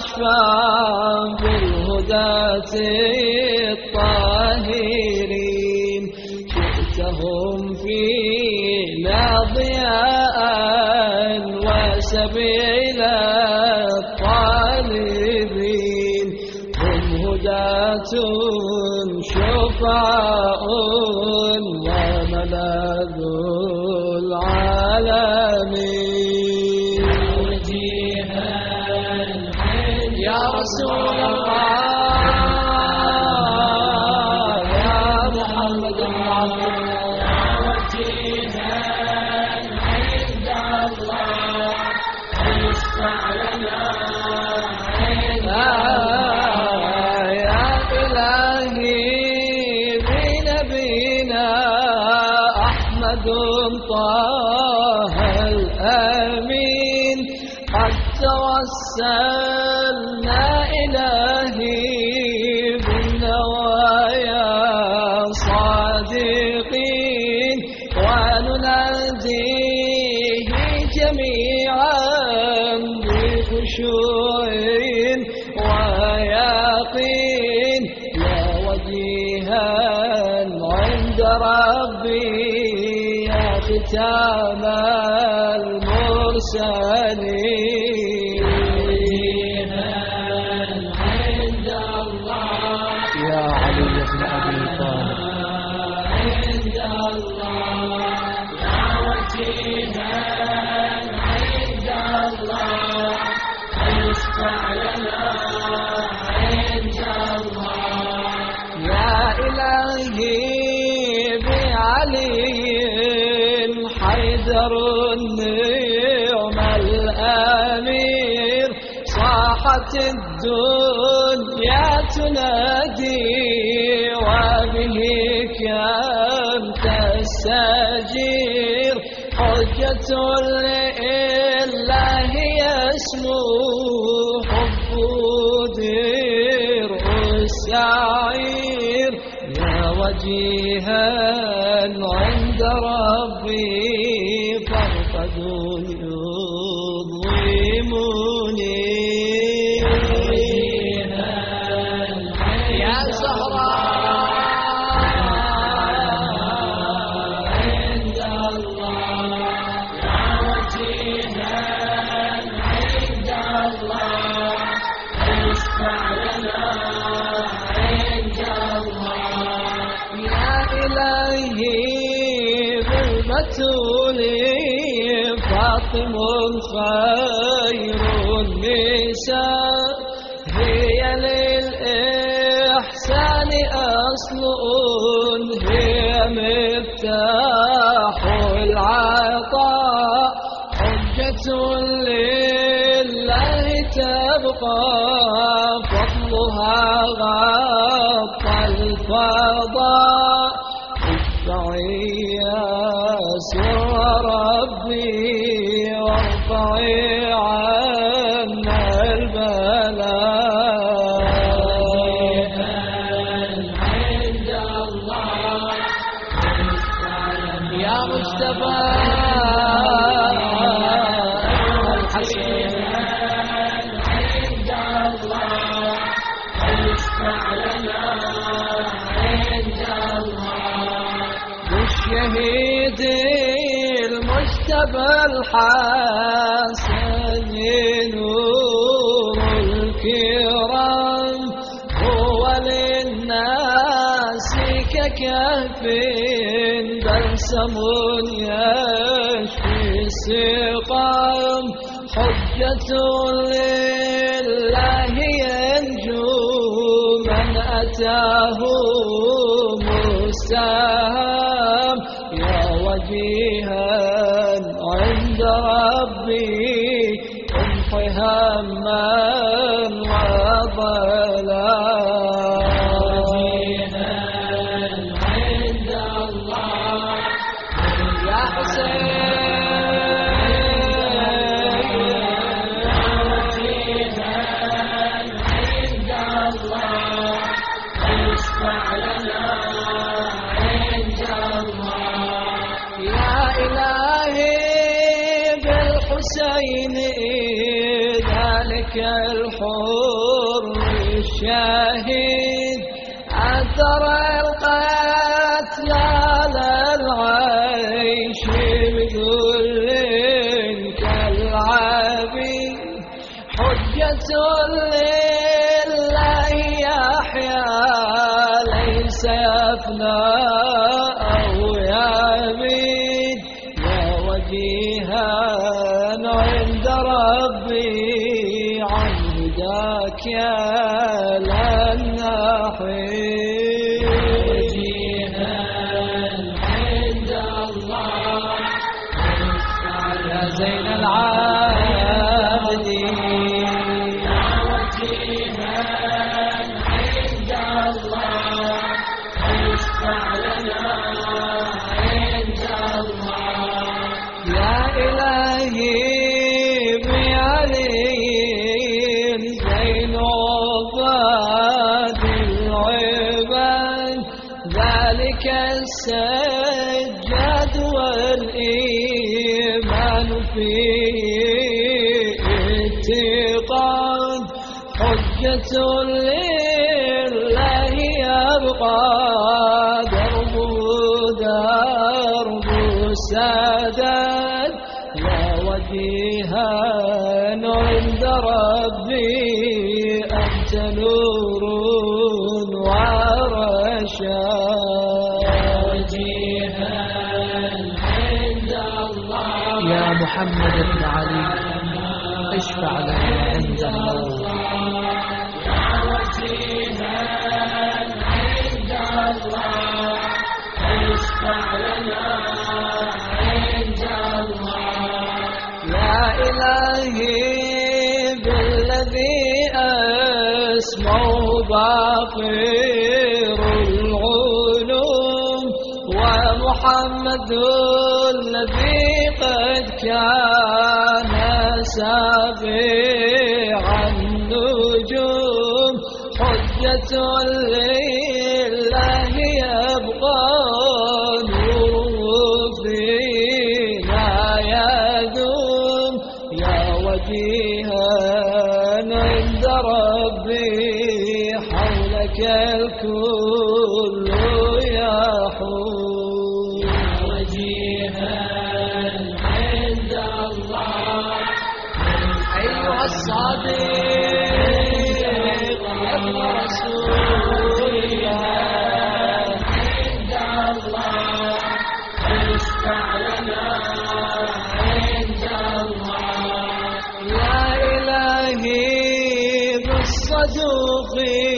أشفع بالهداة الطاهرين جئتهم فينا ضياء وسبيل الطالبين هم هداة شفعاء وملاذ العالمين يا رسول الله يا محمد وجيها عند الله اشفع لنا يا إلهي بنبينا أحمد طه الأمين قد توسلنا إلهي بالنوايا صادقين ونناديه جميعا بخشوع ويقين يا وجيها عند ربي يا ختام المرسلين عند الله يا علي بن أبي طالب عند الله يا وجيها عند الله اشفع لنا عند الله يا إلهي بعلي حيدر النعم الأمير صاحت الدنيا تنادي وبه كم تستجير حجة لله يسمو حب دير السعير يا وجيها عند ربي فارقدوا يظلموني يا زهراء عند الله يا وجيها عند الله اشفع لنا عند الله يا إلهي بالبتول فاطم خير النساء هي للإحسان أصل هي مفتاح العطاء حجة لله تبقى فضلها غطى الفضاء اشفعي يا سر ربي وارفعي عنا البلاء عند الله يا مصطفى الحسن عند الله اشفع لنا عند الله الشهيد المجتبى الحسن نور الكرام هو للناس ككهف بلسم يشفي السقام حجة لله ينجو من أتاه مستهام يا وجيها عند ربي امحي هما وضلا عند الله يا حسين عند الله اشفع لنا عند الله يا إلهي بالحسين ذلك الحر الشهيد أثر القتل على العيش بذل كالعبيد حجة لله يحيى ليس يفنى أو يبيد يا وجيها عند ربي عن هداك يا للنحيد وجيها عند الله يا زين العابدين يا وجيها عند الله اشفع لنا عند الله يا إلهي بعلي زين عباد العباد ذلك السجاد والإيمان فيه اتقاد حجة لله يبقى دربه درب السادات يا وجيها عند ربي أنت نور ورشاد وجيها عند الله يا محمد بن علي اشفع لنا عند الله يا وجيها عند الله اشفع لنا عند الله يا إلهي بالذي أسمه باقر العلوم ومحمد الذي قد كان سابع النجوم حجة لله يبقى نوره فينا يدوم يا وجيها عند ربي حولك الكل يحوم وجيها عند الله أيها الصادق يا ابن رسول الله عند الله اشفع لنا عند الله يا إلهي بالصدوق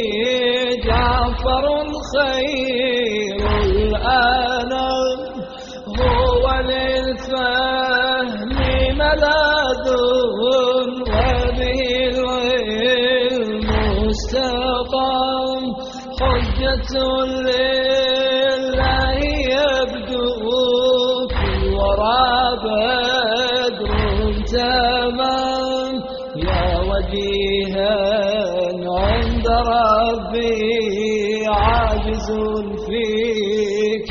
جعفر خير الأنام هو للفهم ملاذ وبه العلم مستقام حجة لله يبدو في الورى بدر تمام يا وجيها عند ربي عاجز فيك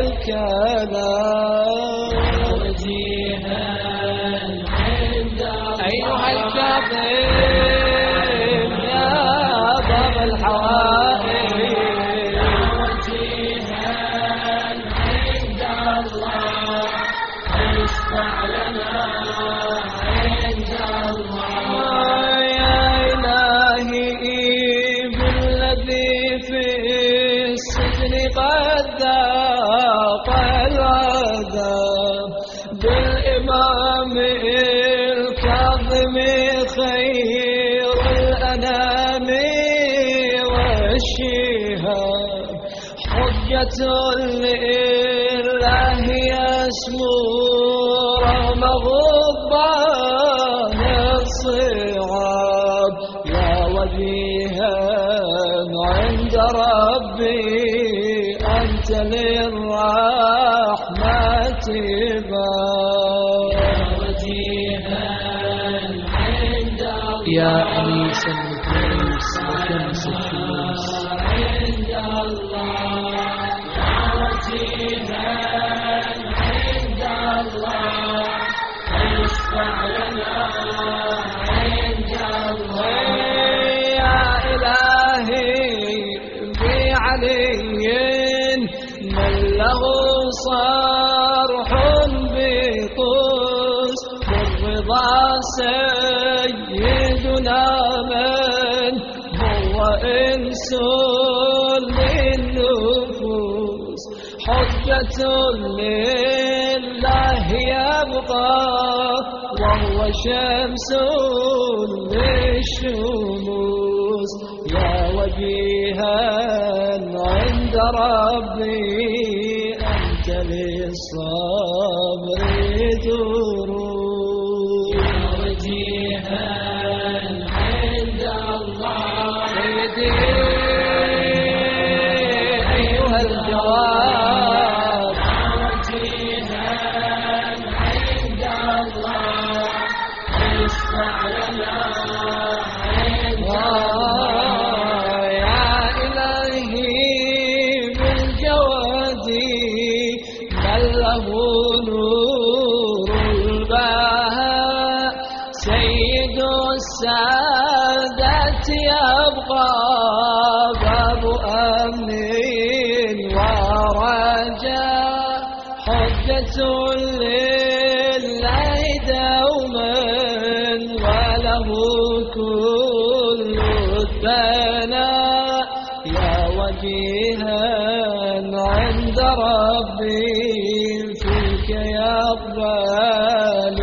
الكلام وجيها عند أيها الكاظم يا باب الحوائج وجيها عند الله اشفع لنا عند الله يا إلهي بالذي في السجن قد ذاق العذاب بالإمام الكاظم خير الأنام والشهاب حجة لله يسمو رغم غضبان الصعاب يا وجيها عند ربي أنت للرحمة باب وجيها عند يا أنيس النفوس وكنس الشموس عند الله يا وجيها عند الله اشفع لنا عند الله وإنس للنفوس حجة لله يبقى وهو شمس للشموس يا وجيها عند ربي أنت للصبر دروس يا وجيها عند الله سيدي أيها الجواد يا وجيها عند الله اشفع لنا يا إلهي بالجواد بل له نور البهاء سيد السادات يبقى باب أمن ورجاء حجة لله دوما وله كل الثناء يا وجيها عند ربي فيك يقبل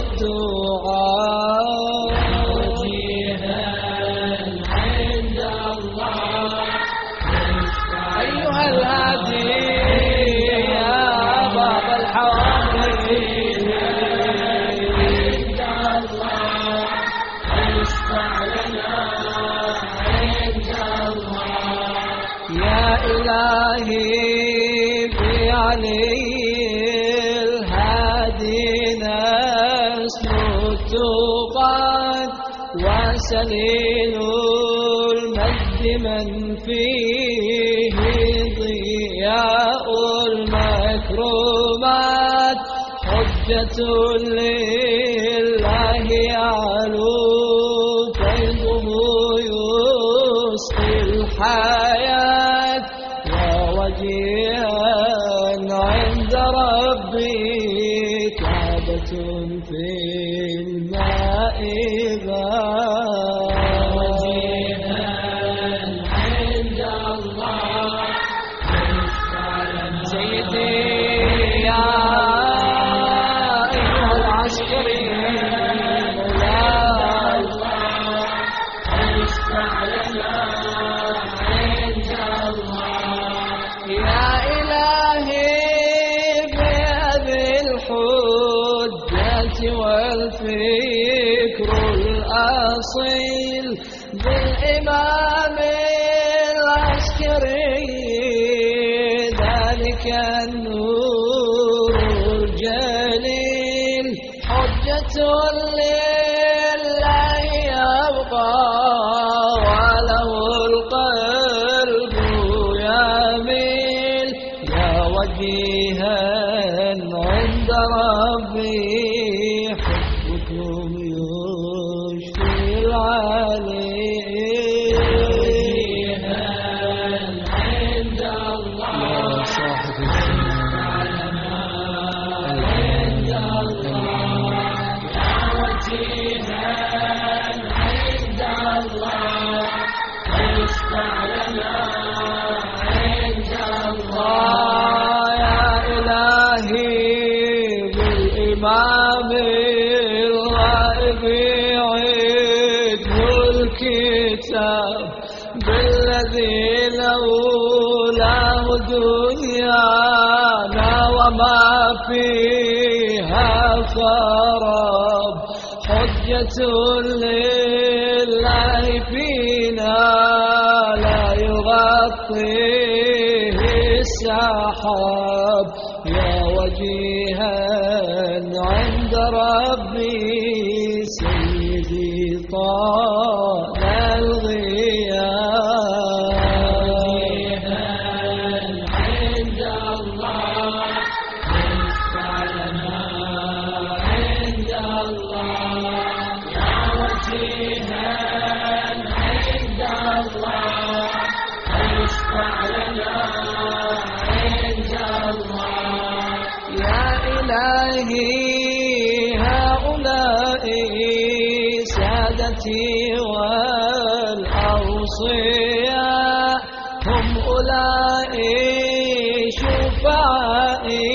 الدعاء وجيها عند الله أيها الهادي يا باب الحوادث عند الله اشفع لنا عند الله يا إلهي بعلي الهادي نسلك تقاد وسليل المجد من فيه ضياء المكرمات حجة لله يعلو فيضه يسقي الحياة يا وجيها عند ربي كعبة في الماء وجيها عند الله اشفع لنا سيدي يا أيها العسكري مولاي اشفع لنا عند الله يا إلهي بأبي الحجة والفكر الأصيل بالإمام العسكري ذلك النور الجليل حجة لله يبقى وله القلب يميل يا وجيها عند ربي حبكم يشفي العليل وجيها عند الله يا صاحب الزمان عند الله يا وجيها عند الله اشفع لنا عند الله يا إلهي بالإمام الغائب عيد الكتاب بالذي لولاه دنيانا وما فيها خراب حجة لله فينا لا يغطيه السحاب يا وجيها عند ربي سيدي طال الغياب وجيها عند الله اشفع لنا عند الله يا وجيها عند الله اشفع لنا عند الله يا إلهي هؤلاء أوصياء هم أولئك شفعائي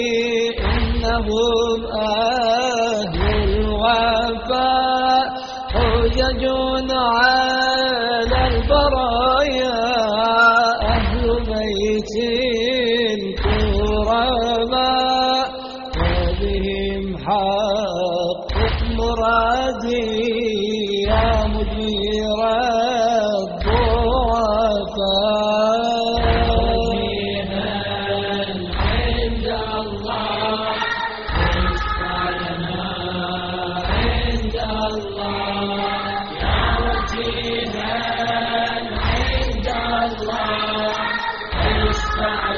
إنهم أهل الوفاء حجج على البرايا أهل بيت كرماء وبهم حقق مرادي يا مجير وجيها عند الله اشفع